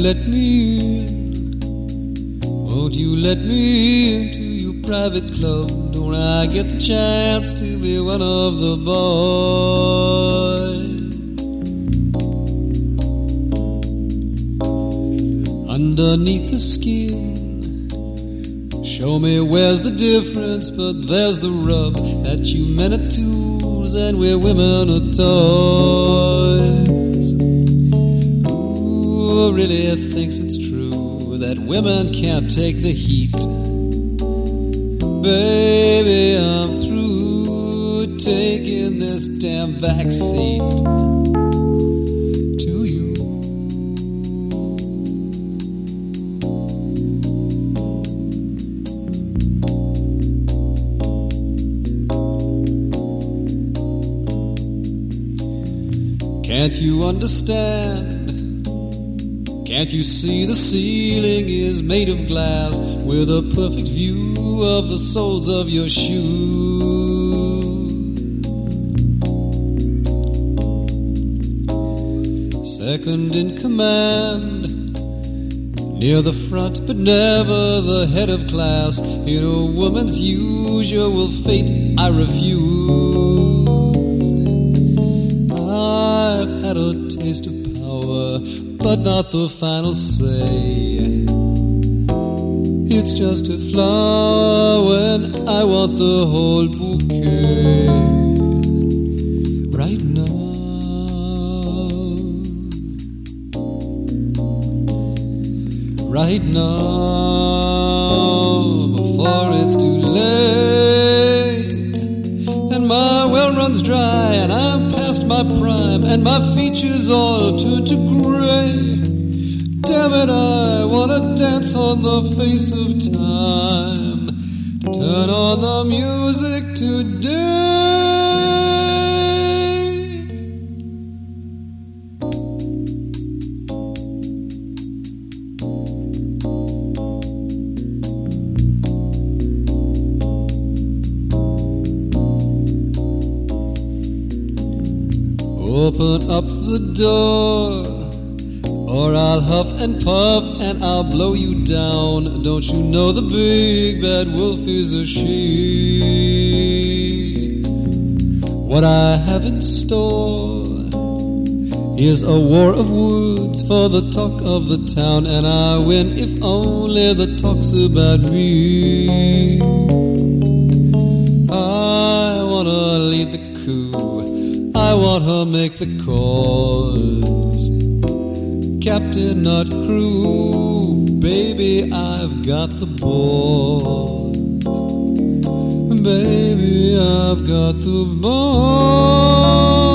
let me in? Won't you let me into your private club? Don't I get the chance to be one of the boys? Underneath the skin, show me where's the difference, but there's the rub, that you men are tools and we're women are toys. Who really thinks it's true that women can't take the heat? Baby, I'm through taking this damn backseat to you. Can't you understand? Can't you see the ceiling is made of glass with a perfect view of the soles of your shoes? Second in command, near the front but never the head of class. In a woman's usual fate I refuse. I've had a taste of power, but not the final say. It's just a flower when I want the whole bouquet. Right now, right now, before it's too late, and my well runs dry, and I'm past my prime, and my features all turn to grey. Damn it, I wanna dance on the face of time. Turn on the music today. Open up the door, or I'll huff and puff and I'll blow you down. Don't you know the big bad wolf is a she? What I have in store is a war of words for the talk of the town, and I win if only the talk's about me. I wanna lead the coup, I want her make the calls. Captain, not crew, baby, I've got the ball. Baby, I've got the ball.